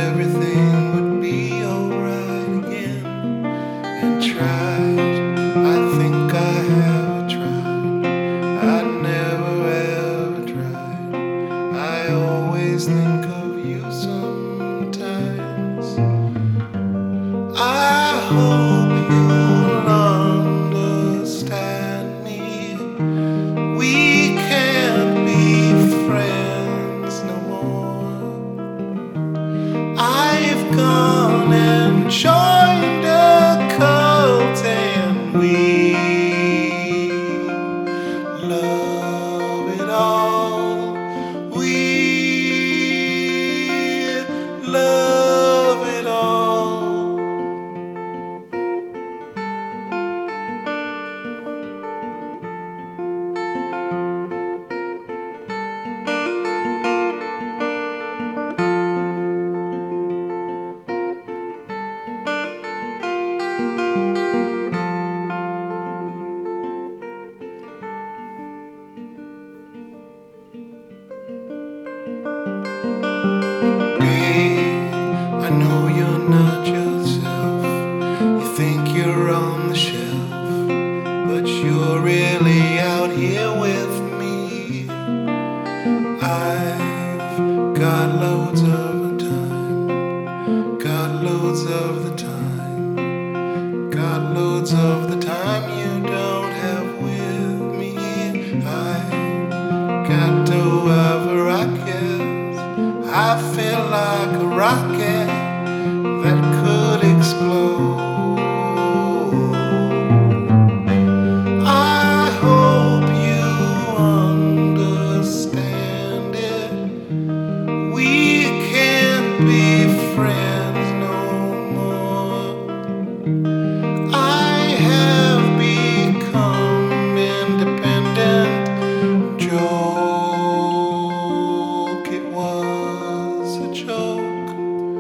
everything would be alright again. And tried, I think I have tried. I never ever tried. I always think of you sometimes. I hope you'll understand me. We can't be friends no more. I've gone and joined a cult and we love it all. We love it all. I know you're not yourself. You think you're on the shelf, but you're really out here with me. I've got loads of the time, got loads of the time, got loads of the time you don't have with me. I got to have a rocket. I feel like a rocket that could explode. I hope you understand it. We can't be friends no more. I have become independent. Joke, it was a joke.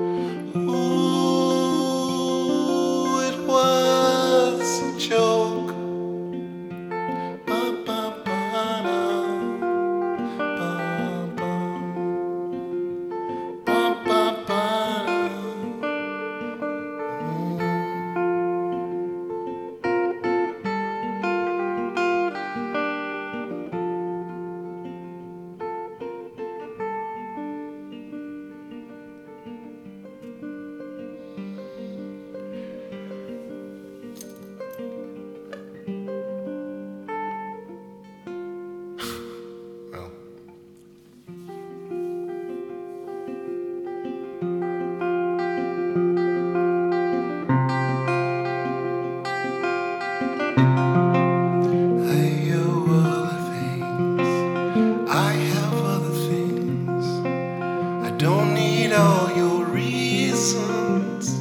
Ooh, it was a joke. Ba, ba, ba, da. Ba, ba. Ba, ba, ba, da. Well. I owe other things. I have other things. I don't need all your reasons.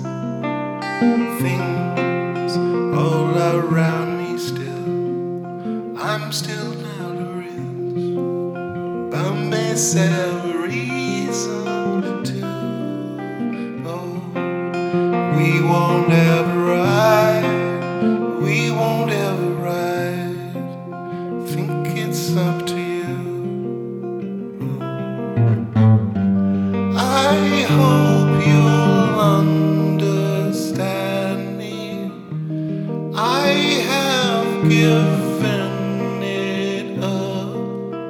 Things all around me still. I'm still not a risk. Bombay said a reason to go. We won't ever ride. We won't ever ride. Think it's up to you. I hope you'll understand me. I have given it up.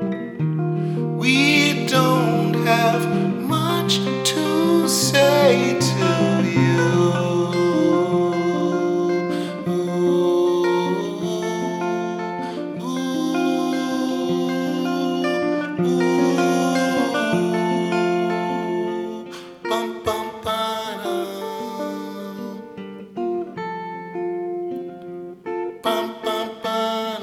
We don't have much to say to you. Bum, bum, ba-dum. Bum, bum, ba-dum.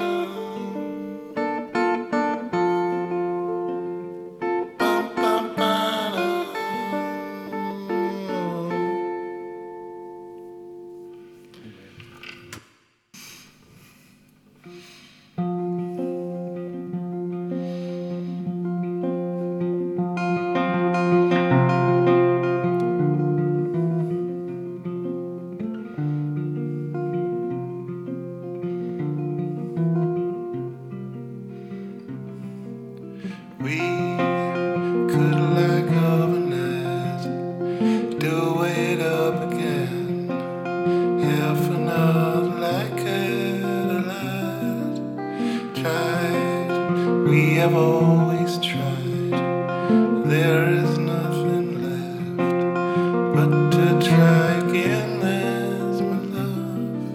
do it up again. Half another like it a lot. Tried, we have always tried. There is nothing left but to try again. There's my love.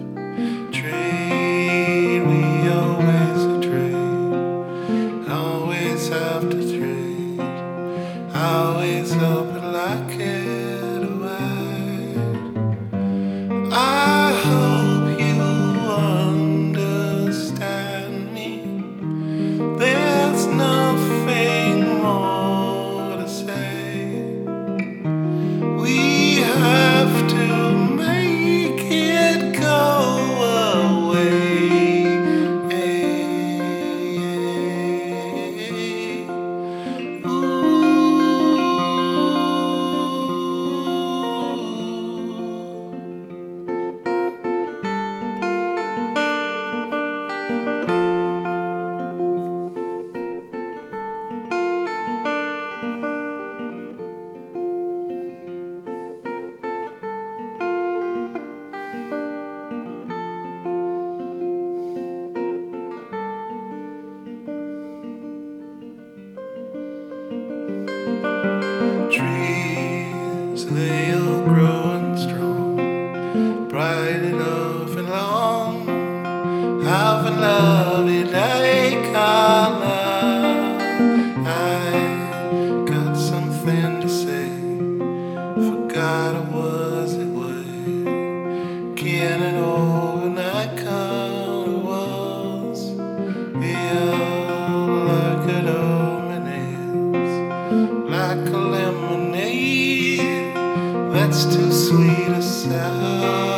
Trade, we always trade. Always have to trade. Always open like it wide. I hope you understand me. There's nothing more to say. We have to make it go away. Trees, they all growing strong, bright enough and long. Have a lovely day, Carla. I got something to say. Forgot I was away. Getting it over like I was. Yeah, like it dominates. Like a lemonade that's too sweet a sour.